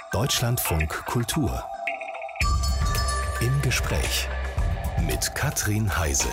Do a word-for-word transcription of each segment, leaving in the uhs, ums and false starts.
Deutschlandfunk Kultur. Im Gespräch mit Katrin Heise.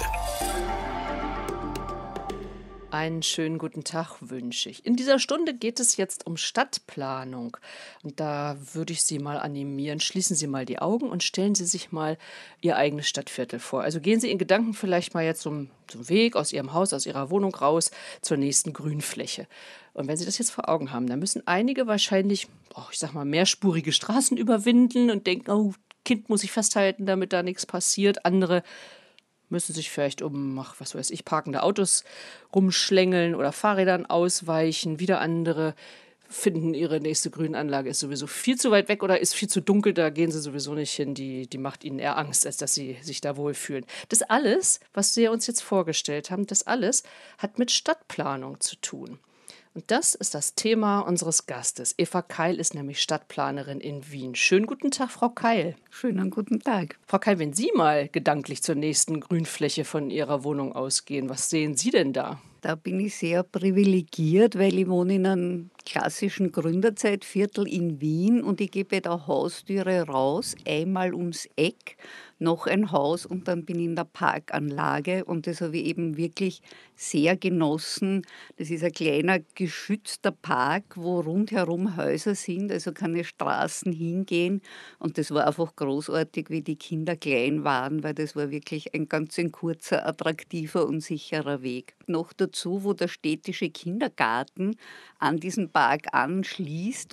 Einen schönen guten Tag wünsche ich. In dieser Stunde geht es jetzt um Stadtplanung. Und da würde ich Sie mal animieren. Schließen Sie mal die Augen und stellen Sie sich mal Ihr eigenes Stadtviertel vor. Also gehen Sie in Gedanken vielleicht mal jetzt zum, zum Weg aus Ihrem Haus, aus Ihrer Wohnung raus zur nächsten Grünfläche. Und wenn Sie das jetzt vor Augen haben, dann müssen einige wahrscheinlich, oh, ich sag mal, mehrspurige Straßen überwinden und denken, oh, Kind muss ich festhalten, damit da nichts passiert. Andere müssen sich vielleicht um, ach, was weiß ich, parkende Autos rumschlängeln oder Fahrrädern ausweichen. Wieder andere finden, ihre nächste Grünanlage ist sowieso viel zu weit weg oder ist viel zu dunkel, da gehen sie sowieso nicht hin. Die, die macht ihnen eher Angst, als dass sie sich da wohlfühlen. Das alles, was wir uns jetzt vorgestellt haben, das alles hat mit Stadtplanung zu tun. Und das ist das Thema unseres Gastes. Eva Keil ist nämlich Stadtplanerin in Wien. Schönen guten Tag, Frau Keil. Schönen guten Tag. Frau Keil, wenn Sie mal gedanklich zur nächsten Grünfläche von Ihrer Wohnung ausgehen, was sehen Sie denn da? Da bin ich sehr privilegiert, weil ich wohne in einem klassischen Gründerzeitviertel in Wien und ich gehe bei der Haustüre raus, einmal ums Eck, noch ein Haus und dann bin ich in der Parkanlage und das habe ich eben wirklich sehr genossen. Das ist ein kleiner geschützter Park, wo rundherum Häuser sind, also keine Straßen hingehen und das war einfach großartig, wie die Kinder klein waren, weil das war wirklich ein ganz ein kurzer, attraktiver und sicherer Weg. Noch dazu, wo der städtische Kindergarten an diesen Park anschließt.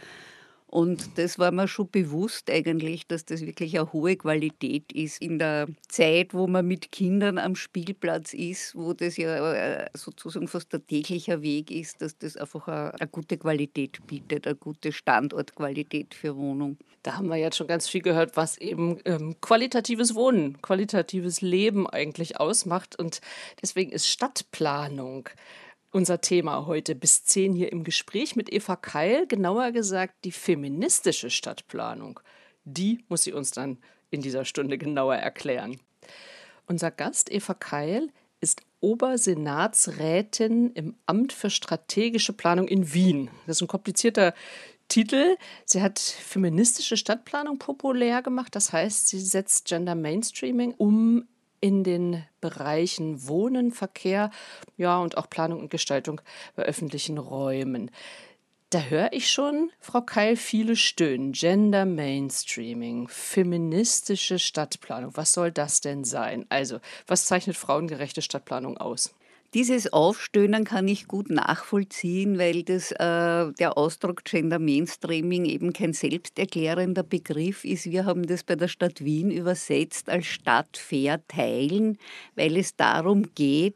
Und das war mir schon bewusst eigentlich, dass das wirklich eine hohe Qualität ist. In der Zeit, wo man mit Kindern am Spielplatz ist, wo das ja sozusagen fast ein täglicher Weg ist, dass das einfach eine, eine gute Qualität bietet, eine gute Standortqualität für Wohnung. Da haben wir jetzt schon ganz viel gehört, was eben ähm, qualitatives Wohnen, qualitatives Leben eigentlich ausmacht. Und deswegen ist Stadtplanung unser Thema heute bis zehn hier im Gespräch mit Eva Keil, genauer gesagt die feministische Stadtplanung. Die muss sie uns dann in dieser Stunde genauer erklären. Unser Gast Eva Keil ist Obersenatsrätin im Amt für strategische Planung in Wien. Das ist ein komplizierter Titel. Sie hat feministische Stadtplanung populär gemacht. Das heißt, sie setzt Gender Mainstreaming um in den Bereichen Wohnen, Verkehr, ja, und auch Planung und Gestaltung bei öffentlichen Räumen. Da höre ich schon, Frau Keil, viele stöhnen. Gender Mainstreaming, feministische Stadtplanung. Was soll das denn sein? Also, was zeichnet frauengerechte Stadtplanung aus? Dieses Aufstöhnen kann ich gut nachvollziehen, weil das, äh, der Ausdruck Gender Mainstreaming eben kein selbsterklärender Begriff ist. Wir haben das bei der Stadt Wien übersetzt als Stadtfair teilen, weil es darum geht,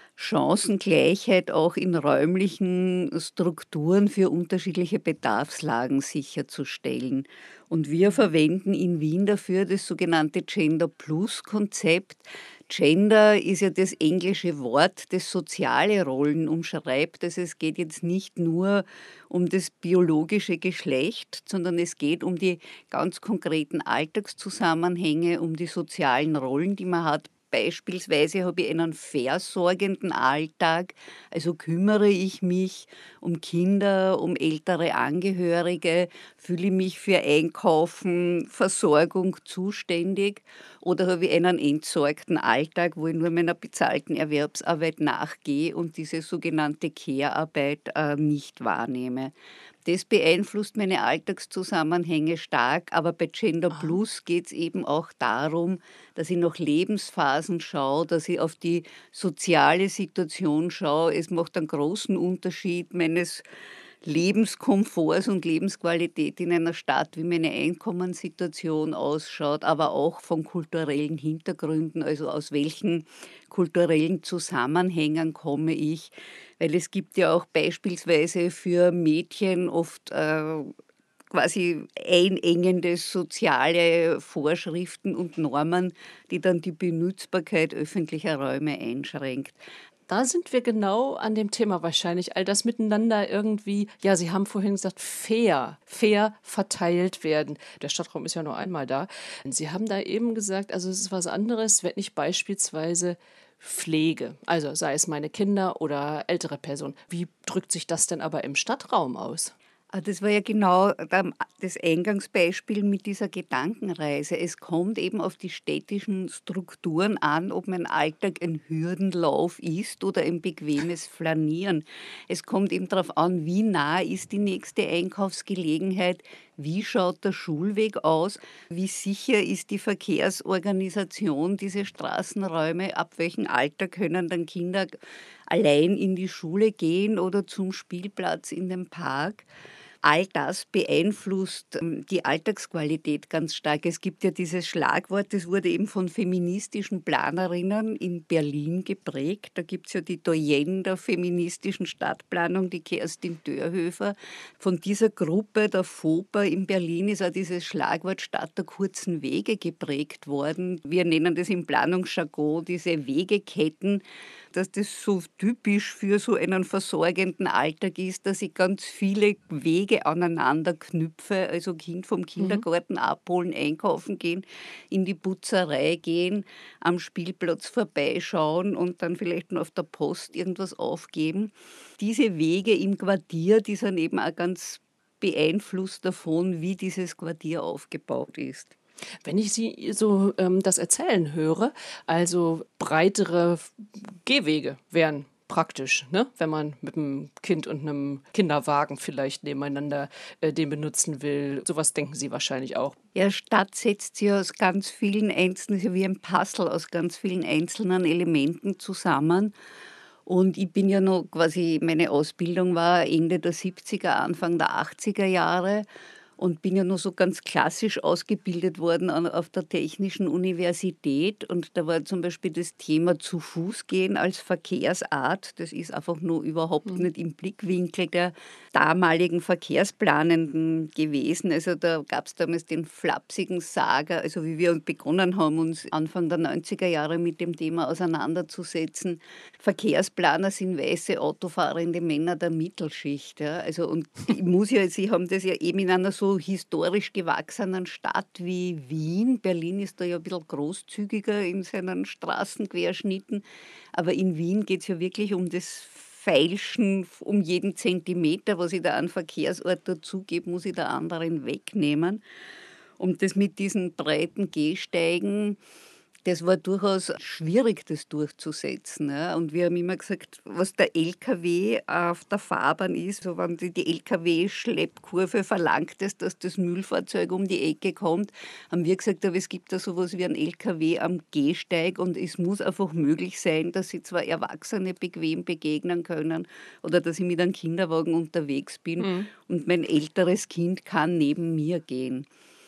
Chancengleichheit auch in räumlichen Strukturen für unterschiedliche Bedarfslagen sicherzustellen. Und wir verwenden in Wien dafür das sogenannte Gender-Plus-Konzept. Gender ist ja das englische Wort, das soziale Rollen umschreibt. Also es geht jetzt nicht nur um das biologische Geschlecht, sondern es geht um die ganz konkreten Alltagszusammenhänge, um die sozialen Rollen, die man hat. Beispielsweise habe ich einen versorgenden Alltag, also kümmere ich mich um Kinder, um ältere Angehörige, fühle mich für Einkaufen, Versorgung zuständig oder habe ich einen entsorgten Alltag, wo ich nur meiner bezahlten Erwerbsarbeit nachgehe und diese sogenannte Care-Arbeit äh, nicht wahrnehme. Das beeinflusst meine Alltagszusammenhänge stark, aber bei Gender Plus geht es eben auch darum, dass ich nach Lebensphasen schaue, dass ich auf die soziale Situation schaue. Es macht einen großen Unterschied meines Lebenskomforts und Lebensqualität in einer Stadt, wie meine Einkommenssituation ausschaut, aber auch von kulturellen Hintergründen, also aus welchen kulturellen Zusammenhängen komme ich. Weil es gibt ja auch beispielsweise für Mädchen oft äh, quasi einengende soziale Vorschriften und Normen, die dann die Benutzbarkeit öffentlicher Räume einschränkt. Da sind wir genau an dem Thema wahrscheinlich. All das miteinander irgendwie, ja, Sie haben vorhin gesagt, fair, fair verteilt werden. Der Stadtraum ist ja nur einmal da. Sie haben da eben gesagt, also es ist was anderes, wenn ich beispielsweise Pflege, also sei es meine Kinder oder ältere Personen. Wie drückt sich das denn aber im Stadtraum aus? Ah, das war ja genau da das Eingangsbeispiel mit dieser Gedankenreise. Es kommt eben auf die städtischen Strukturen an, ob mein Alltag ein Hürdenlauf ist oder ein bequemes Flanieren. Es kommt eben darauf an, wie nah ist die nächste Einkaufsgelegenheit, wie schaut der Schulweg aus, wie sicher ist die Verkehrsorganisation, diese Straßenräume, ab welchem Alter können dann Kinder allein in die Schule gehen oder zum Spielplatz in den Park. All das beeinflusst ähm, die Alltagsqualität ganz stark. Es gibt ja dieses Schlagwort, das wurde eben von feministischen Planerinnen in Berlin geprägt. Da gibt es ja die Doyenne der feministischen Stadtplanung, die Kerstin Dörhöfer. Von dieser Gruppe, der FOPA in Berlin, ist auch dieses Schlagwort Stadt der kurzen Wege geprägt worden. Wir nennen das im Planungsjargon diese Wegeketten, dass das so typisch für so einen versorgenden Alltag ist, dass ich ganz viele Wege aneinander knüpfe, also Kind vom Mhm. Kindergarten abholen, einkaufen gehen, in die Putzerei gehen, am Spielplatz vorbeischauen und dann vielleicht noch auf der Post irgendwas aufgeben. Diese Wege im Quartier, die sind eben auch ganz beeinflusst davon, wie dieses Quartier aufgebaut ist. Wenn ich Sie so ähm, das erzählen höre, also breitere F- Gehwege wären praktisch, ne? Wenn man mit einem Kind und einem Kinderwagen vielleicht nebeneinander äh, den benutzen will. Sowas denken Sie wahrscheinlich auch. Ja, Stadt setzt sich aus ganz vielen einzelnen, ist ja wie ein Puzzle aus ganz vielen einzelnen Elementen zusammen. Und ich bin ja noch quasi, meine Ausbildung war Ende der siebziger, Anfang der achtziger Jahre und bin ja nur so ganz klassisch ausgebildet worden an, auf der Technischen Universität. Und da war zum Beispiel das Thema zu Fuß gehen als Verkehrsart. Das ist einfach nur überhaupt Mhm. nicht im Blickwinkel der damaligen Verkehrsplanenden gewesen. Also da gab es damals den flapsigen Sager, also wie wir begonnen haben, uns Anfang der neunziger Jahre mit dem Thema auseinanderzusetzen. Verkehrsplaner sind weiße autofahrende Männer der Mittelschicht. Ja. Also und ich muss ja, Sie haben das ja eben in einer so historisch gewachsenen Stadt wie Wien. Berlin ist da ja ein bisschen großzügiger in seinen Straßenquerschnitten, aber in Wien geht es ja wirklich um das Feilschen um jeden Zentimeter, was ich da an Verkehrsort dazugebe, muss ich der anderen wegnehmen. Und das mit diesen breiten Gehsteigen, das war durchaus schwierig, das durchzusetzen. Ja. Und wir haben immer gesagt, was der L K W auf der Fahrbahn ist, so wenn die, die L K W-Schleppkurve verlangt es, dass das Müllfahrzeug um die Ecke kommt, haben wir gesagt, aber es gibt da sowas wie ein L K W am Gehsteig und es muss einfach möglich sein, dass sie zwar Erwachsene bequem begegnen können oder dass ich mit einem Kinderwagen unterwegs bin Mhm. und mein älteres Kind kann neben mir gehen.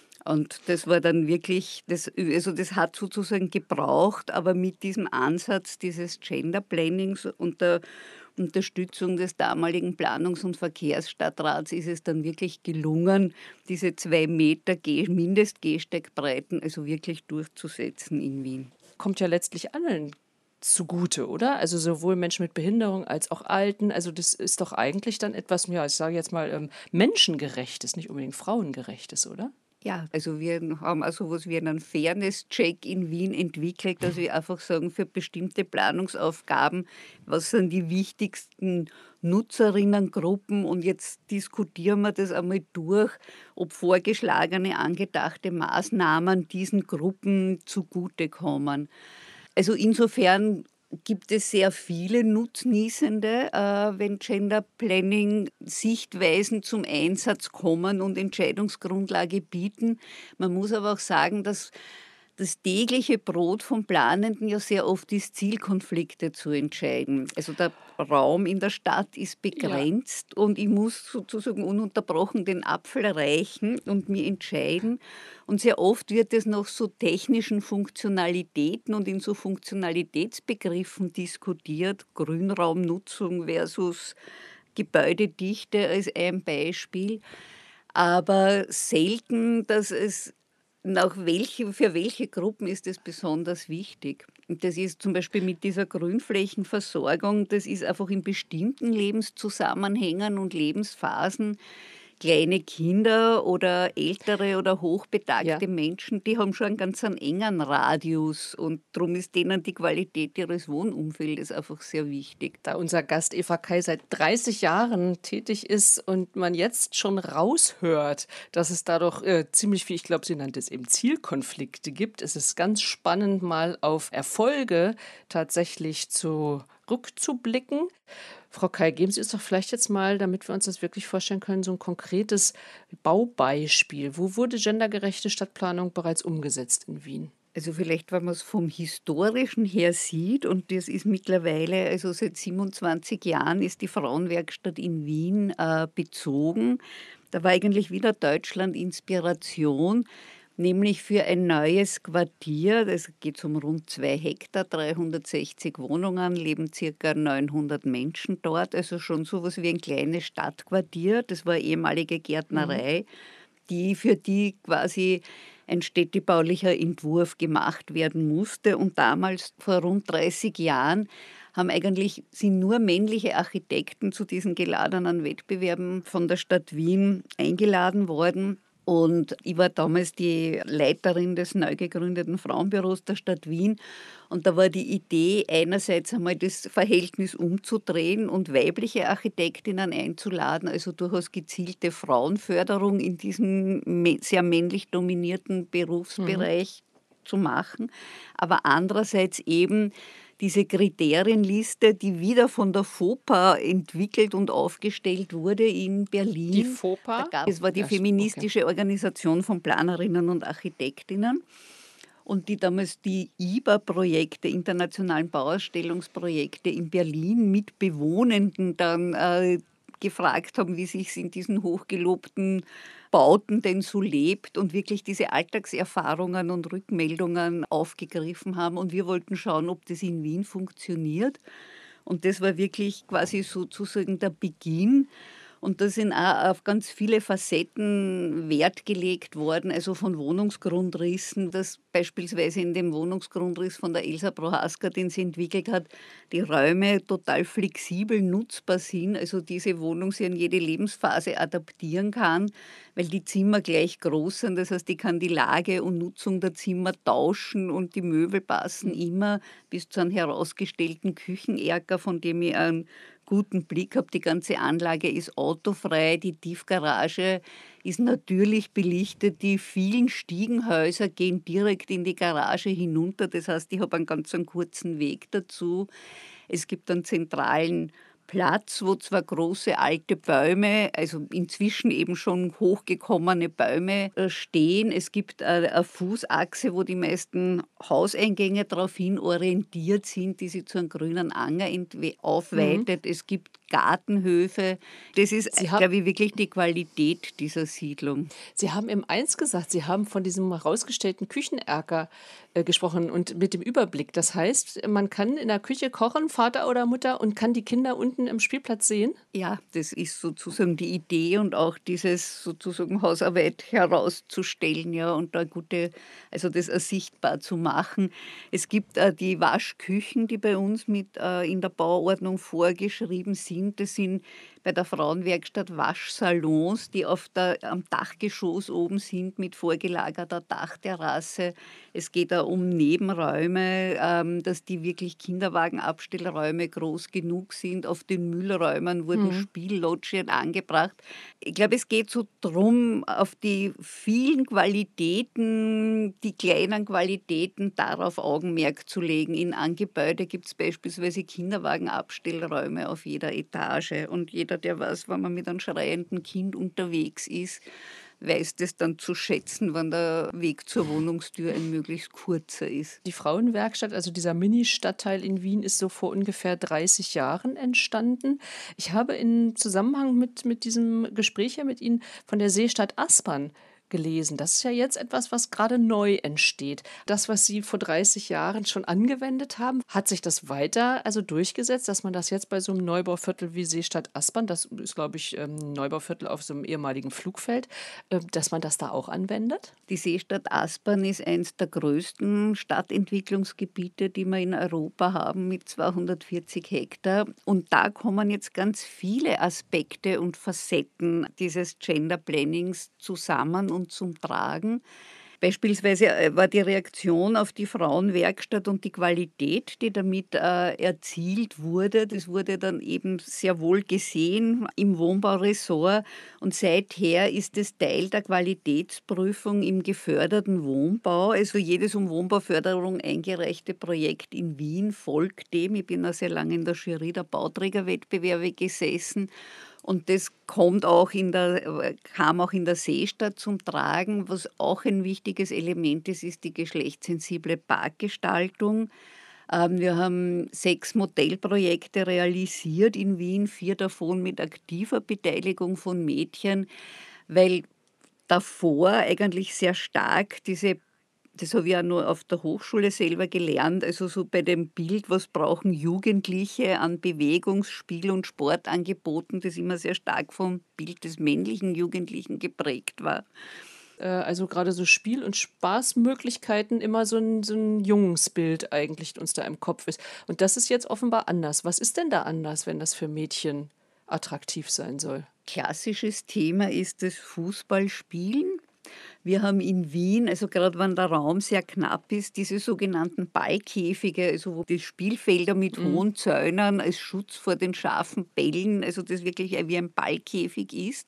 Und das war dann wirklich, das, also das hat sozusagen gebraucht, aber mit diesem Ansatz dieses Gender Plannings und der Unterstützung des damaligen Planungs- und Verkehrsstadtrats ist es dann wirklich gelungen, diese zwei Meter Geh Mindestgehsteigbreiten also wirklich durchzusetzen in Wien. Kommt ja letztlich allen zugute, oder? Also sowohl Menschen mit Behinderung als auch Alten. Also das ist doch eigentlich dann etwas, ja, ich sage jetzt mal, ähm, menschengerechtes, nicht unbedingt frauengerechtes, oder? Ja, also wir haben auch so was wie einen Fairness-Check in Wien entwickelt, dass wir einfach sagen, für bestimmte Planungsaufgaben, was sind die wichtigsten Nutzerinnengruppen und jetzt diskutieren wir das einmal durch, ob vorgeschlagene, angedachte Maßnahmen diesen Gruppen zugutekommen. Also insofern gibt es sehr viele Nutznießende, äh, wenn Gender Planning Sichtweisen zum Einsatz kommen und Entscheidungsgrundlage bieten. Man muss aber auch sagen, dass das tägliche Brot von Planenden ja sehr oft ist, Zielkonflikte zu entscheiden. Also der Raum in der Stadt ist Ja. begrenzt und ich muss sozusagen ununterbrochen den Apfel reichen und mir entscheiden. Und sehr oft wird es nach so technischen Funktionalitäten und in so Funktionalitätsbegriffen diskutiert. Grünraumnutzung versus Gebäudedichte als ein Beispiel. Aber selten, dass es nach welche, für welche Gruppen ist es besonders wichtig? Und das ist zum Beispiel mit dieser Grünflächenversorgung, das ist einfach in bestimmten Lebenszusammenhängen und Lebensphasen kleine Kinder oder ältere oder Ja. hochbetagte Menschen, die haben schon einen ganz einen engen Radius und darum ist denen die Qualität ihres Wohnumfeldes einfach sehr wichtig. Da unser Gast Eva Kai seit dreißig Jahren tätig ist und man jetzt schon raushört, dass es da doch äh, ziemlich viel, ich glaube, sie nannte es eben Zielkonflikte gibt, ist es ganz spannend, mal auf Erfolge tatsächlich zurückzublicken. Frau Kai, geben Sie uns doch vielleicht jetzt mal, damit wir uns das wirklich vorstellen können, so ein konkretes Baubeispiel. Wo wurde gendergerechte Stadtplanung bereits umgesetzt in Wien? Also vielleicht, wenn man es vom Historischen her sieht, und das ist mittlerweile, also seit siebenundzwanzig Jahren ist die Frauenwerkstatt in Wien äh, bezogen. Da war eigentlich wieder Deutschland Inspiration, nämlich für ein neues Quartier. Es geht um rund zwei Hektar, dreihundertsechzig Wohnungen, leben circa neunhundert Menschen dort. Also schon so was wie ein kleines Stadtquartier. Das war ehemalige Mhm. Gärtnerei, die für die quasi ein städtebaulicher Entwurf gemacht werden musste. Und damals, vor rund dreißig Jahren, haben eigentlich, sind nur männliche Architekten zu diesen geladenen Wettbewerben von der Stadt Wien eingeladen worden. Und ich war damals die Leiterin des neu gegründeten Frauenbüros der Stadt Wien. Und da war die Idee, einerseits einmal das Verhältnis umzudrehen und weibliche Architektinnen einzuladen, also durchaus gezielte Frauenförderung in diesem mä- sehr männlich dominierten Mhm. Berufsbereich zu machen, aber andererseits eben diese Kriterienliste, die wieder von der FOPA entwickelt und aufgestellt wurde in Die Berlin. Da FOPA? gab es war die Ja, s- okay. feministische Organisation von Planerinnen und Architektinnen und die damals die I B A-Projekte, internationalen Bauausstellungsprojekte in Berlin mit Bewohnenden dann äh, gefragt haben, wie sich in diesen hochgelobten Bauten denn so lebt und wirklich diese Alltagserfahrungen und Rückmeldungen aufgegriffen haben. Und wir wollten schauen, ob das in Wien funktioniert. Und das war wirklich quasi sozusagen der Beginn. Und da sind auch auf ganz viele Facetten Wert gelegt worden, also von Wohnungsgrundrissen, dass beispielsweise in dem Wohnungsgrundriss von der Elsa Prohaska, den sie entwickelt hat, die Räume total flexibel nutzbar sind, also diese Wohnung sich an jede Lebensphase adaptieren kann, weil die Zimmer gleich groß sind. Das heißt, ich kann die Lage und Nutzung der Zimmer tauschen und die Möbel passen Mhm. immer bis zu einem herausgestellten Küchenerker, von dem ich einen guten Blick habe. Die ganze Anlage ist autofrei, die Tiefgarage ist natürlich belichtet. Die vielen Stiegenhäuser gehen direkt in die Garage hinunter. Das heißt, ich habe einen ganz einen kurzen Weg dazu. Es gibt einen zentralen Platz, wo zwar große alte Bäume, also inzwischen eben schon hochgekommene Bäume äh, stehen. Es gibt äh, eine Fußachse, wo die meisten Hauseingänge daraufhin orientiert sind, die sich zu einem grünen Anger entwe- Mhm. aufweitet. Es gibt Gartenhöfe. Das ist, Sie, ha glaube ich, wirklich die Qualität dieser Siedlung. Sie haben eben eins gesagt, Sie haben von diesem herausgestellten Küchenerker äh, gesprochen und mit dem Überblick. Das heißt, man kann in der Küche kochen, Vater oder Mutter, und kann die Kinder unten im Spielplatz sehen? Ja, das ist sozusagen die Idee und auch dieses sozusagen Hausarbeit herauszustellen, ja, und da gute, also das auch sichtbar zu machen. Es gibt äh, die Waschküchen, die bei uns mit äh, in der Bauordnung vorgeschrieben sind. Das sind bei der Frauenwerkstatt Waschsalons, die auf der, am Dachgeschoss oben sind mit vorgelagerter Dachterrasse. Es geht da um Nebenräume, ähm, dass die wirklich Kinderwagenabstellräume groß genug sind. Auf den Müllräumen wurden Mhm. Spielloggien angebracht. Ich glaube, es geht so drum, auf die vielen Qualitäten, die kleinen Qualitäten, darauf Augenmerk zu legen. In einem Gebäude gibt es beispielsweise Kinderwagenabstellräume auf jeder Etage. Und jeder, der weiß, wenn man mit einem schreienden Kind unterwegs ist, weiß das dann zu schätzen, wenn der Weg zur Wohnungstür ein möglichst kurzer ist. Die Frauenwerkstatt, also dieser Mini-Stadtteil in Wien, ist so vor ungefähr dreißig Jahren entstanden. Ich habe in Zusammenhang mit, mit diesem Gespräch hier mit Ihnen von der Seestadt Aspern gelesen. Das ist ja jetzt etwas, was gerade neu entsteht. Das, was Sie vor dreißig Jahren schon angewendet haben, hat sich das weiter also durchgesetzt, dass man das jetzt bei so einem Neubauviertel wie Seestadt Aspern, das ist, glaube ich, ähm, ein Neubau auf so einem ehemaligen Flugfeld, äh, dass man das da auch anwendet? Die Seestadt Aspern ist eines der größten Stadtentwicklungsgebiete, die wir in Europa haben, mit zweihundertvierzig Hektar. Und da kommen jetzt ganz viele Aspekte und Facetten dieses Gender Plannings zusammen und zum Tragen. Beispielsweise äh, war die Reaktion auf die Frauenwerkstatt und die Qualität, die damit äh, erzielt wurde, das wurde dann eben sehr wohl gesehen im Wohnbauressort und seither ist es Teil der Qualitätsprüfung im geförderten Wohnbau. Also jedes um Wohnbauförderung eingereichte Projekt in Wien folgt dem. Ich bin auch sehr lange in der Jury der Bauträgerwettbewerbe gesessen. Und das kommt auch in der, kam auch in der Seestadt zum Tragen. Was auch ein wichtiges Element ist, ist die geschlechtssensible Parkgestaltung. Ähm, Wir haben sechs Modellprojekte realisiert in Wien, vier davon mit aktiver Beteiligung von Mädchen, weil davor eigentlich sehr stark diese, das habe ich ja nur auf der Hochschule selber gelernt, also so bei dem Bild, was brauchen Jugendliche an Bewegungs-, Spiel- und Sportangeboten, das immer sehr stark vom Bild des männlichen Jugendlichen geprägt war. Äh, also gerade so Spiel- und Spaßmöglichkeiten immer so ein, so ein Jungsbild eigentlich uns da im Kopf ist. Und das ist jetzt offenbar anders. Was ist denn da anders, wenn das für Mädchen attraktiv sein soll? Klassisches Thema ist das Fußballspielen. Wir haben in Wien, also gerade wenn der Raum sehr knapp ist, diese sogenannten Ballkäfige, also wo die Spielfelder mit Mhm. hohen Zäunen als Schutz vor den scharfen Bällen, also das wirklich wie ein Ballkäfig ist.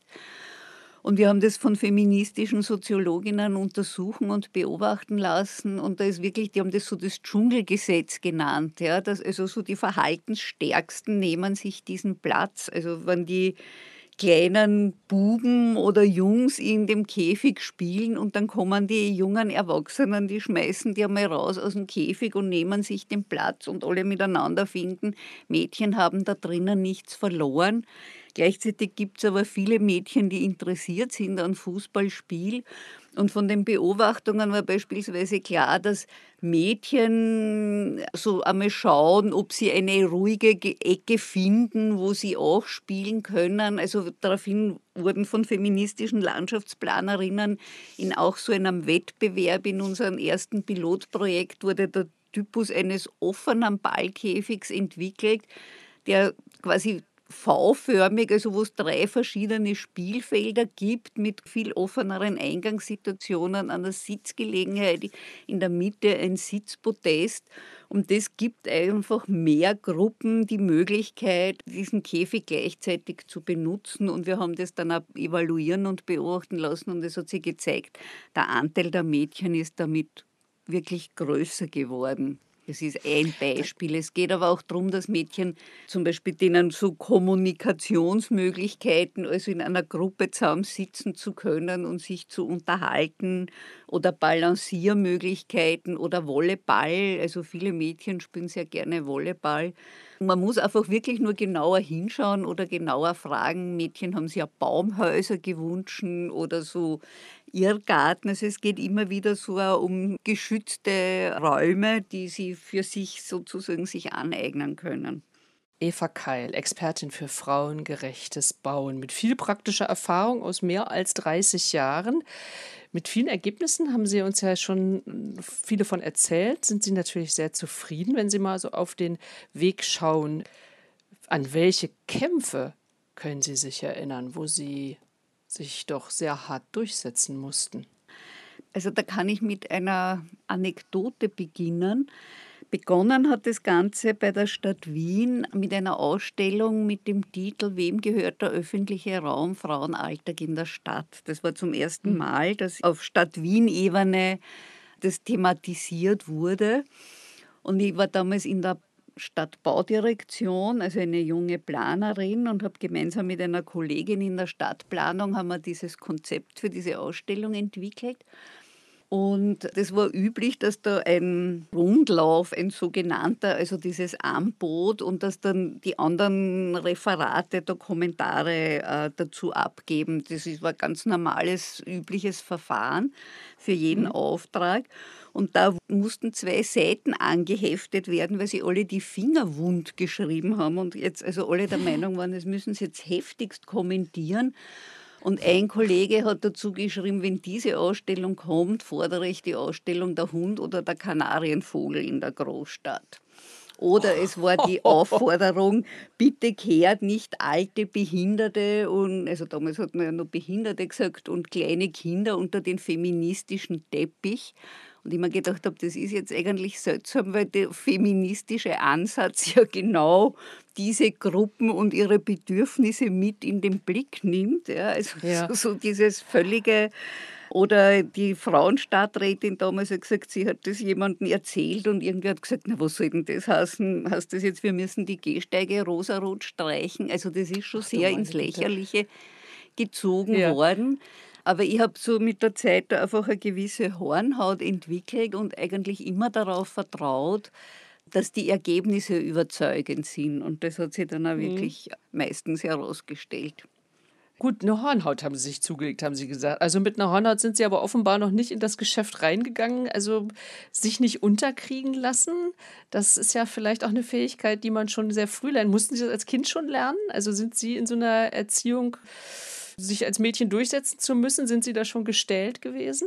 Und wir haben das von feministischen Soziologinnen untersuchen und beobachten lassen. Und da ist wirklich, die haben das so das Dschungelgesetz genannt. Ja, dass also so die Verhaltensstärksten nehmen sich diesen Platz. Also wenn die kleinen Buben oder Jungs in dem Käfig spielen und dann kommen die jungen Erwachsenen, die schmeißen die einmal raus aus dem Käfig und nehmen sich den Platz und alle miteinander finden, Mädchen haben da drinnen nichts verloren. Gleichzeitig gibt es aber viele Mädchen, die interessiert sind an Fußballspiel. Und von den Beobachtungen war beispielsweise klar, dass Mädchen so einmal schauen, ob sie eine ruhige Ge- Ecke finden, wo sie auch spielen können. Also daraufhin wurden von feministischen Landschaftsplanerinnen in auch so einem Wettbewerb in unserem ersten Pilotprojekt wurde der Typus eines offenen Ballkäfigs entwickelt, der quasi V-förmig, also wo es drei verschiedene Spielfelder gibt mit viel offeneren Eingangssituationen, an der Sitzgelegenheit, in der Mitte ein Sitzpodest. Und das gibt einfach mehr Gruppen die Möglichkeit, diesen Käfig gleichzeitig zu benutzen. Und wir haben das dann auch evaluieren und beobachten lassen und es hat sich gezeigt, der Anteil der Mädchen ist damit wirklich größer geworden. Das ist ein Beispiel. Es geht aber auch darum, dass Mädchen zum Beispiel denen so Kommunikationsmöglichkeiten, also in einer Gruppe zusammensitzen zu können und sich zu unterhalten oder Balanciermöglichkeiten oder Volleyball. Also viele Mädchen spielen sehr gerne Volleyball. Man muss einfach wirklich nur genauer hinschauen oder genauer fragen. Mädchen haben sich ja Baumhäuser gewünscht oder so Irrgarten. Also es geht immer wieder so auch um geschützte Räume, die sie für sich sozusagen sich aneignen können. Eva Keil, Expertin für frauengerechtes Bauen, mit viel praktischer Erfahrung aus mehr als dreißig Jahren. Mit vielen Ergebnissen haben Sie uns ja schon viele von erzählt. Sind Sie natürlich sehr zufrieden, wenn Sie mal so auf den Weg schauen. An welche Kämpfe können Sie sich erinnern, wo Sie sich doch sehr hart durchsetzen mussten? Also da kann ich mit einer Anekdote beginnen. Begonnen hat das Ganze bei der Stadt Wien mit einer Ausstellung mit dem Titel „Wem gehört der öffentliche Raum? Frauenalltag in der Stadt?" Das war zum ersten Mhm. Mal, dass auf Stadt-Wien-Ebene das thematisiert wurde. Und ich war damals in der Stadtbaudirektion, also eine junge Planerin und habe gemeinsam mit einer Kollegin in der Stadtplanung haben wir dieses Konzept für diese Ausstellung entwickelt. Und das war üblich, dass da ein Rundlauf, ein sogenannter, also dieses Anbot, und dass dann die anderen Referate da Kommentare äh, dazu abgeben. Das ist, war ein ganz normales, übliches Verfahren für jeden Mhm. Auftrag. Und da mussten zwei Seiten angeheftet werden, weil sie alle die Finger wund geschrieben haben und jetzt also alle der Meinung waren, das müssen sie jetzt heftigst kommentieren. Und ein Kollege hat dazu geschrieben, wenn diese Ausstellung kommt, fordere ich die Ausstellung der Hund oder der Kanarienvogel in der Großstadt. Oder es war die Aufforderung, bitte kehrt nicht alte, Behinderte und, also damals hat man ja noch Behinderte gesagt, und kleine Kinder unter den feministischen Teppich. Und ich mir gedacht habe, das ist jetzt eigentlich seltsam, weil der feministische Ansatz ja genau diese Gruppen und ihre Bedürfnisse mit in den Blick nimmt. Ja, also Ja. so, so dieses völlige. Oder die Frauenstadträtin damals hat gesagt, sie hat das jemandem erzählt und irgendwer hat gesagt, na was soll denn das heißen? Heißt das jetzt, wir müssen die Gehsteige rosarot streichen? Also das ist schon Ach du sehr meine ins Güte. Lächerliche gezogen Ja. worden. Aber ich habe so mit der Zeit da einfach eine gewisse Hornhaut entwickelt und eigentlich immer darauf vertraut, dass die Ergebnisse überzeugend sind. Und das hat sich dann auch Mhm. wirklich meistens herausgestellt. Gut, eine Hornhaut haben Sie sich zugelegt, haben Sie gesagt. Also, mit einer Hornhaut sind Sie aber offenbar noch nicht in das Geschäft reingegangen, also, sich nicht unterkriegen lassen. Das ist ja vielleicht auch eine Fähigkeit, die man schon sehr früh lernt. Mussten Sie das als Kind schon lernen? Also, sind Sie in so einer Erziehung, sich als Mädchen durchsetzen zu müssen, sind Sie da schon gestählt gewesen?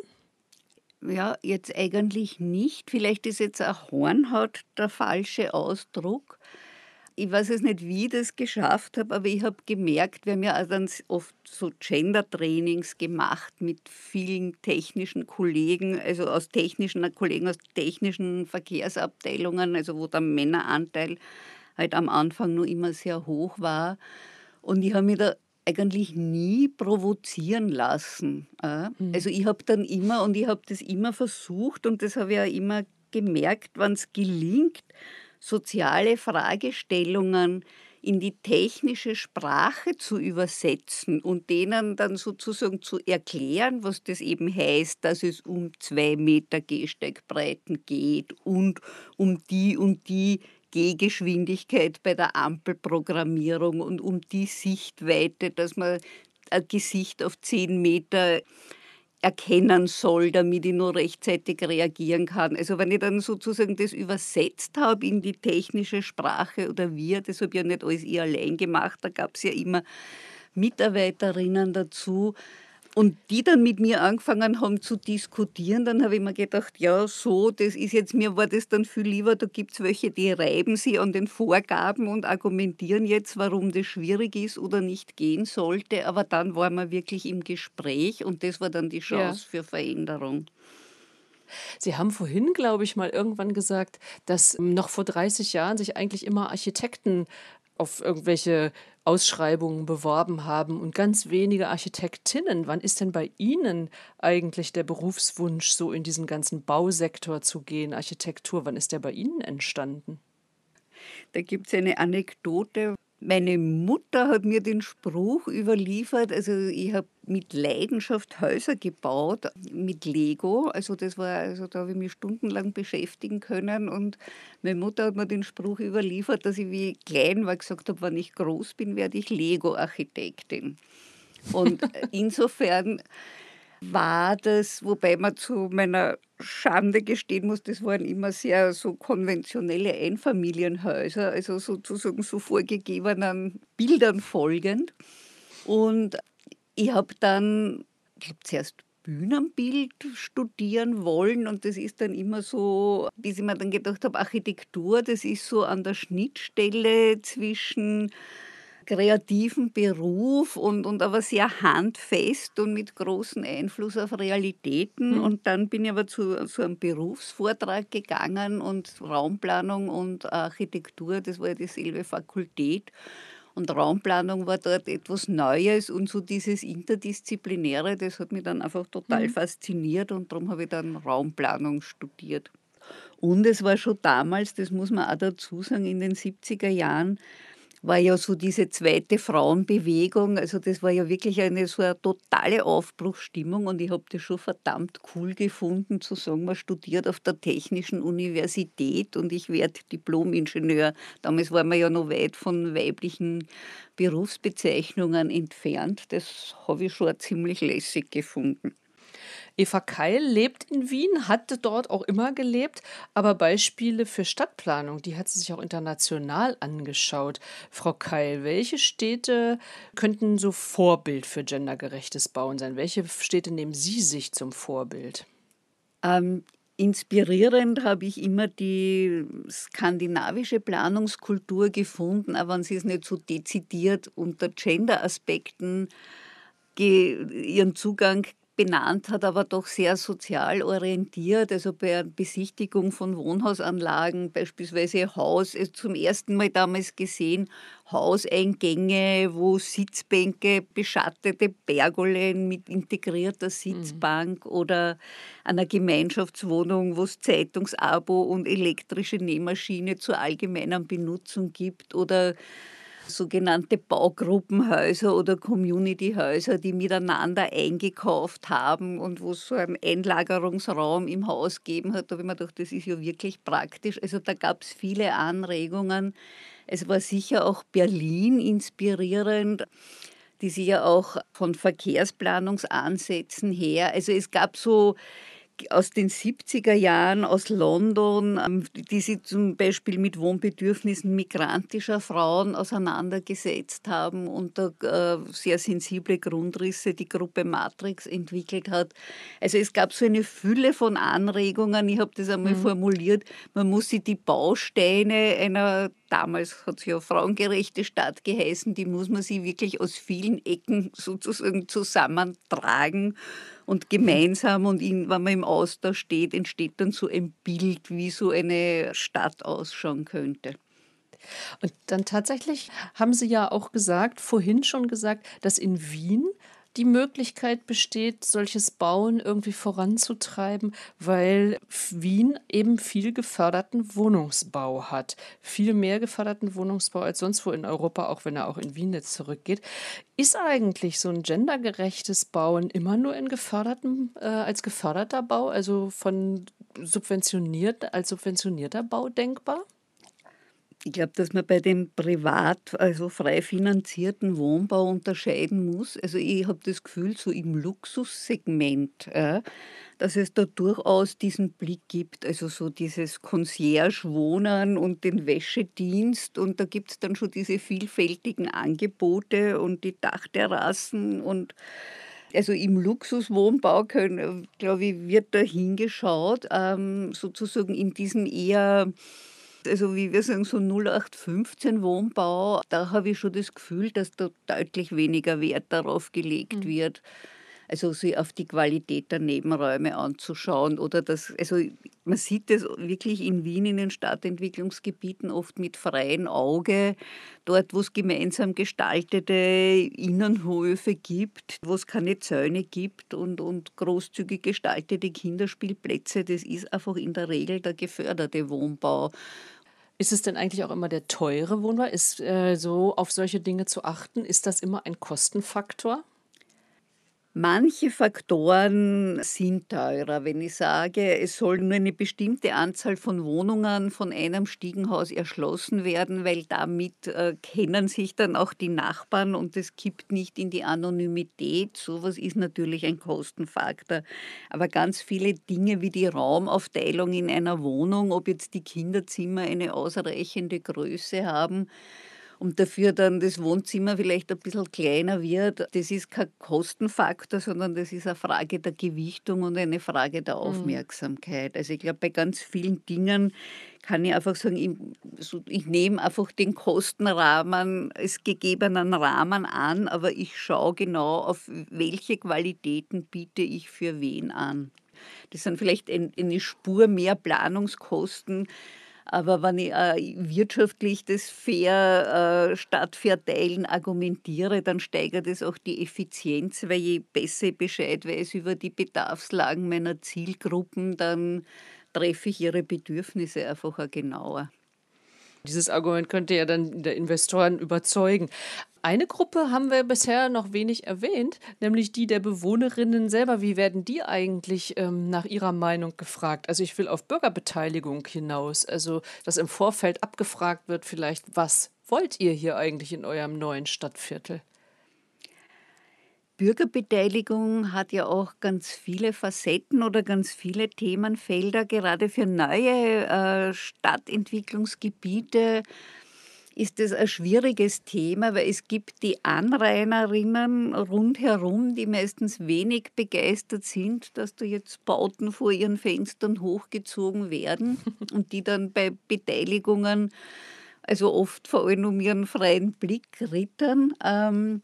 Ja, jetzt eigentlich nicht. Vielleicht ist jetzt auch Hornhaut der falsche Ausdruck. Ich weiß jetzt nicht, wie ich das geschafft habe, aber ich habe gemerkt, wir haben ja auch dann s oft so Gender-Trainings gemacht mit vielen technischen Kollegen, also aus technischen äh, Kollegen aus technischen Verkehrsabteilungen, also wo der Männeranteil halt am Anfang nur immer sehr hoch war. Und ich habe mich da eigentlich nie provozieren lassen. äh. Mhm. Also, ich habe dann immer und ich habe das immer versucht und das habe ich auch immer gemerkt, wenn's gelingt, soziale Fragestellungen in die technische Sprache zu übersetzen und denen dann sozusagen zu erklären, was das eben heißt, dass es um zwei Meter Gehsteigbreiten geht und um die und die Gehgeschwindigkeit bei der Ampelprogrammierung und um die Sichtweite, dass man ein Gesicht auf zehn Meter erkennen soll, damit ich nur rechtzeitig reagieren kann. Also, wenn ich dann sozusagen das übersetzt habe in die technische Sprache oder wir, das habe ja nicht alles ich allein gemacht, da gab es ja immer Mitarbeiterinnen dazu und die dann mit mir angefangen haben zu diskutieren, dann habe ich mir gedacht, ja, so, das ist jetzt, mir war das dann viel lieber, da gibt es welche, die reiben sich an den Vorgaben und argumentieren jetzt, warum das schwierig ist oder nicht gehen sollte, aber dann waren wir wirklich im Gespräch und das war dann die Ja. Chance für Veränderung. Sie haben vorhin, glaube ich, mal irgendwann gesagt, dass ähm, noch vor dreißig Jahren sich eigentlich immer Architekten auf irgendwelche Ausschreibungen beworben haben und ganz wenige Architektinnen. Wann ist denn bei Ihnen eigentlich der Berufswunsch, so in diesen ganzen Bausektor zu gehen, Architektur? Wann ist der bei Ihnen entstanden? Da gibt's eine Anekdote. Meine Mutter hat mir den Spruch überliefert, also ich habe mit Leidenschaft Häuser gebaut, mit Lego. Also das war, also da habe ich mich stundenlang beschäftigen können und meine Mutter hat mir den Spruch überliefert, dass ich, wie ich klein war, gesagt habe, wenn ich groß bin, werde ich Lego-Architektin. Und insofern war das, wobei man zu meiner Schande gestehen muss, das waren immer sehr so konventionelle Einfamilienhäuser, also sozusagen so vorgegebenen Bildern folgend. Und ich habe dann, ich glaube, zuerst Bühnenbild studieren wollen und das ist dann immer so, bis ich mir dann gedacht habe, Architektur, das ist so an der Schnittstelle zwischen kreativen Beruf und und aber sehr handfest und mit großem Einfluss auf Realitäten. Mhm. Und dann bin ich aber zu so einem Berufsvortrag gegangen und Raumplanung und Architektur, das war ja dieselbe Fakultät. Und Raumplanung war dort etwas Neues und so dieses Interdisziplinäre, das hat mich dann einfach total Mhm. fasziniert und darum habe ich dann Raumplanung studiert. Und es war schon damals, das muss man auch dazu sagen, in den siebziger Jahren war ja so diese zweite Frauenbewegung. Also das war ja wirklich eine so eine totale Aufbruchsstimmung und ich habe das schon verdammt cool gefunden, zu sagen, man studiert auf der Technischen Universität und ich werde Diplom-Ingenieur. Damals waren wir ja noch weit von weiblichen Berufsbezeichnungen entfernt. Das habe ich schon ziemlich lässig gefunden. Eva Keil lebt in Wien, hatte dort auch immer gelebt, aber Beispiele für Stadtplanung, die hat sie sich auch international angeschaut. Frau Keil, welche Städte könnten so Vorbild für gendergerechtes Bauen sein? Welche Städte nehmen Sie sich zum Vorbild? Ähm, inspirierend habe ich immer die skandinavische Planungskultur gefunden, auch wenn sie es nicht so dezidiert unter Gender-Aspekten ge ihren Zugang benannt hat, aber doch sehr sozial orientiert. Also bei der Besichtigung von Wohnhausanlagen, beispielsweise Haus, äh, zum ersten Mal damals gesehen, Hauseingänge, wo Sitzbänke, beschattete Pergolen mit integrierter Mhm. Sitzbank oder einer Gemeinschaftswohnung, wo es Zeitungsabo und elektrische Nähmaschine zur allgemeinen Benutzung gibt oder sogenannte Baugruppenhäuser oder Communityhäuser, die miteinander eingekauft haben und wo es so einen Einlagerungsraum im Haus gegeben hat. Da habe ich mir gedacht, das ist ja wirklich praktisch. Also da gab es viele Anregungen. Es war sicher auch Berlin inspirierend, die sich ja auch von Verkehrsplanungsansätzen her, also es gab so aus den siebziger Jahren aus London, ähm, die sich zum Beispiel mit Wohnbedürfnissen migrantischer Frauen auseinandergesetzt haben und da äh, sehr sensible Grundrisse die Gruppe Matrix entwickelt hat. Also es gab so eine Fülle von Anregungen. Ich habe das einmal Mhm. formuliert, man muss sich die Bausteine einer, damals hat es ja frauengerechte Stadt geheißen, die muss man sich wirklich aus vielen Ecken sozusagen zusammentragen und gemeinsam und in, wenn man im Austausch steht, entsteht dann so ein Bild, wie so eine Stadt ausschauen könnte. Und dann tatsächlich haben Sie ja auch gesagt, vorhin schon gesagt, dass in Wien die Möglichkeit besteht, solches Bauen irgendwie voranzutreiben, weil Wien eben viel geförderten Wohnungsbau hat. Viel mehr geförderten Wohnungsbau als sonst wo in Europa, auch wenn er auch in Wien jetzt zurückgeht. Ist eigentlich so ein gendergerechtes Bauen immer nur in gefördertem, äh, als geförderter Bau, also von subventioniert, als subventionierter Bau denkbar? Ich glaube, dass man bei dem privat, also frei finanzierten Wohnbau unterscheiden muss. Also ich habe das Gefühl, so im Luxussegment, ja, dass es da durchaus diesen Blick gibt, also so dieses Concierge-Wohnen und den Wäschedienst und da gibt es dann schon diese vielfältigen Angebote und die Dachterrassen und also im Luxuswohnbau können, glaube ich, wird da hingeschaut, ähm, sozusagen in diesem eher, also wie wir sagen, so null acht fünfzehn Wohnbau, da habe ich schon das Gefühl, dass da deutlich weniger Wert darauf gelegt Mhm. wird. Also sich auf die Qualität der Nebenräume anzuschauen oder das, also man sieht das wirklich in Wien in den Stadtentwicklungsgebieten oft mit freiem Auge, dort wo es gemeinsam gestaltete Innenhöfe gibt, wo es keine Zäune gibt und, und großzügig gestaltete Kinderspielplätze, das ist einfach in der Regel der geförderte Wohnbau. Ist es denn eigentlich auch immer der teure Wohnbau? Ist, äh, so auf solche Dinge zu achten, ist das immer ein Kostenfaktor? Manche Faktoren sind teurer. Wenn ich sage, es soll nur eine bestimmte Anzahl von Wohnungen von einem Stiegenhaus erschlossen werden, weil damit äh, kennen sich dann auch die Nachbarn und es kippt nicht in die Anonymität. Sowas ist natürlich ein Kostenfaktor. Aber ganz viele Dinge wie die Raumaufteilung in einer Wohnung, ob jetzt die Kinderzimmer eine ausreichende Größe haben, und dafür dann das Wohnzimmer vielleicht ein bisschen kleiner wird. Das ist kein Kostenfaktor, sondern das ist eine Frage der Gewichtung und eine Frage der Mhm. Aufmerksamkeit. Also ich glaube, bei ganz vielen Dingen kann ich einfach sagen, ich, so, ich nehme einfach den Kostenrahmen, als gegebenen Rahmen an, aber ich schaue genau, auf welche Qualitäten biete ich für wen an. Das sind vielleicht ein, eine Spur mehr Planungskosten, aber wenn ich äh, wirtschaftlich das fair äh, stadtverteilen argumentiere, dann steigert es auch die Effizienz, weil je besser ich Bescheid weiß über die Bedarfslagen meiner Zielgruppen, dann treffe ich ihre Bedürfnisse einfach auch genauer. Dieses Argument könnte ja dann der Investoren überzeugen. Eine Gruppe haben wir bisher noch wenig erwähnt, nämlich die der Bewohnerinnen selber. Wie werden die eigentlich ähm, nach ihrer Meinung gefragt? Also ich will auf Bürgerbeteiligung hinaus, also dass im Vorfeld abgefragt wird vielleicht, was wollt ihr hier eigentlich in eurem neuen Stadtviertel? Bürgerbeteiligung hat ja auch ganz viele Facetten oder ganz viele Themenfelder. Gerade für neue äh, Stadtentwicklungsgebiete ist es ein schwieriges Thema, weil es gibt die Anrainerinnen rundherum, die meistens wenig begeistert sind, dass da jetzt Bauten vor ihren Fenstern hochgezogen werden und die dann bei Beteiligungen, also oft vor allem um ihren freien Blick rittern. Ähm,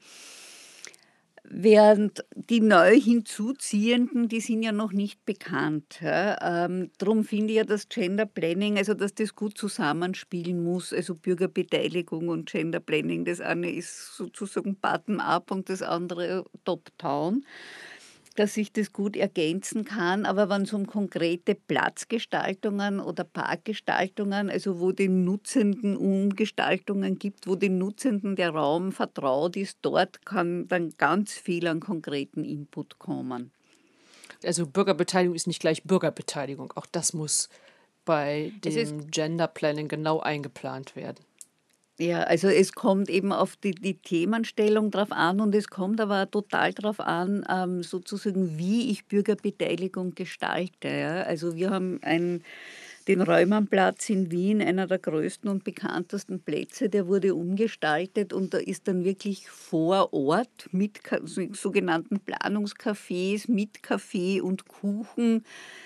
Während die neu Hinzuziehenden, die sind ja noch nicht bekannt. Ja. Ähm, darum finde ich ja das Gender Planning, also dass das gut zusammenspielen muss, also Bürgerbeteiligung und Gender Planning. Das eine ist sozusagen bottom-up und das andere top-down, dass sich das gut ergänzen kann. Aber wenn es um konkrete Platzgestaltungen oder Parkgestaltungen, also wo den Nutzenden Umgestaltungen gibt, wo den Nutzenden der Raum vertraut ist, dort kann dann ganz viel an konkreten Input kommen. Also Bürgerbeteiligung ist nicht gleich Bürgerbeteiligung. Auch das muss bei Es ist dem Gender Planning genau eingeplant werden. Ja, also es kommt eben auf die, die Themenstellung drauf an und es kommt aber auch total drauf an, ähm, sozusagen, wie ich Bürgerbeteiligung gestalte. Ja. Also wir haben ein, den Reumannplatz in Wien, einer der größten und bekanntesten Plätze, der wurde umgestaltet und da ist dann wirklich vor Ort mit Ka- so- sogenannten Planungscafés, mit Kaffee und Kuchen.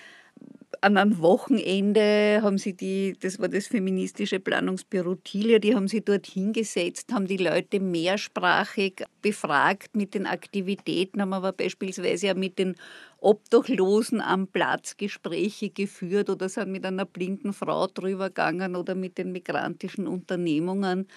An einem Wochenende haben sie die, das war das feministische Planungsbüro Tilia, die haben sie dort hingesetzt, haben die Leute mehrsprachig befragt mit den Aktivitäten, haben aber beispielsweise auch mit den Obdachlosen am Platz Gespräche geführt oder sind mit einer blinden Frau drüber gegangen oder mit den migrantischen Unternehmungen.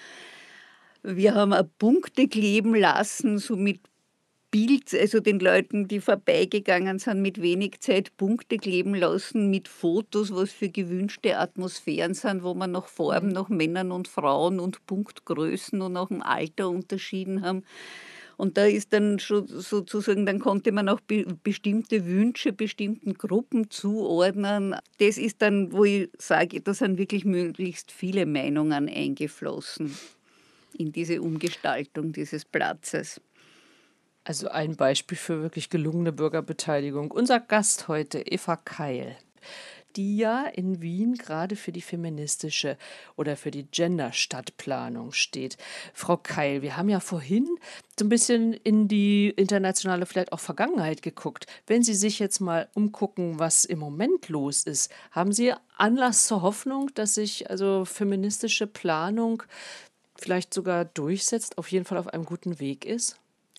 Wir haben auch Punkte kleben lassen, so mit Bild, also den Leuten, die vorbeigegangen sind, mit wenig Zeit Punkte kleben lassen, mit Fotos, was für gewünschte Atmosphären sind, wo man nach Farben, Mhm. nach Männern und Frauen und Punktgrößen und nach dem Alter unterschieden haben. Und da ist dann schon sozusagen, dann konnte man auch be bestimmte Wünsche bestimmten Gruppen zuordnen. Das ist dann, wo ich sage, da sind wirklich möglichst viele Meinungen eingeflossen in diese Umgestaltung dieses Platzes. Also ein Beispiel für wirklich gelungene Bürgerbeteiligung. Unser Gast heute, Eva Keil, die ja in Wien gerade für die feministische oder für die Gender-Stadtplanung steht. Frau Keil, wir haben ja vorhin so ein bisschen in die internationale, vielleicht auch Vergangenheit geguckt. Wenn Sie sich jetzt mal umgucken, was im Moment los ist, haben Sie Anlass zur Hoffnung, dass sich also feministische Planung vielleicht sogar durchsetzt, auf jeden Fall auf einem guten Weg ist?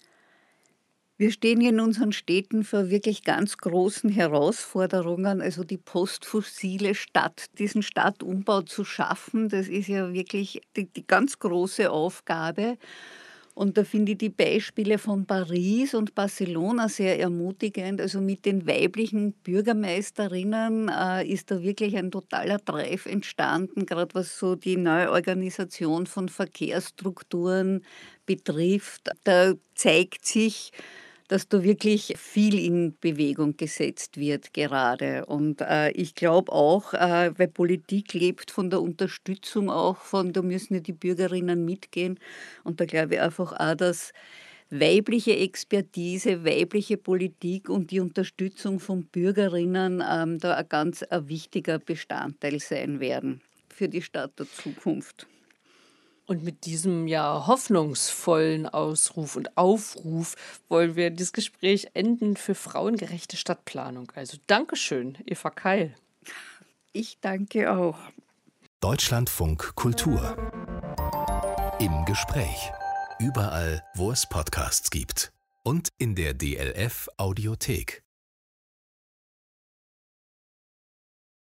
Wir stehen in unseren Städten vor wirklich ganz großen Herausforderungen, also die postfossile Stadt, diesen Stadtumbau zu schaffen, das ist ja wirklich die, die ganz große Aufgabe. Und da finde ich die Beispiele von Paris und Barcelona sehr ermutigend. Also mit den weiblichen Bürgermeisterinnen äh, ist da wirklich ein totaler Drive entstanden, gerade was so die Neuorganisation von Verkehrsstrukturen betrifft. Da zeigt sich, dass da wirklich viel in Bewegung gesetzt wird gerade. Und äh, ich glaube auch, äh, weil Politik lebt von der Unterstützung auch von, da müssen ja die Bürgerinnen mitgehen. Und da glaube ich einfach auch, dass weibliche Expertise, weibliche Politik und die Unterstützung von Bürgerinnen ähm, da ein ganz ein wichtiger Bestandteil sein werden für die Stadt der Zukunft. Und mit diesem ja hoffnungsvollen Ausruf und Aufruf wollen wir das Gespräch enden für frauengerechte Stadtplanung. Also Dankeschön, Eva Keil. Ich danke auch. Deutschlandfunk Kultur. Im Gespräch. Überall, wo es Podcasts gibt. Und in der D L F Audiothek.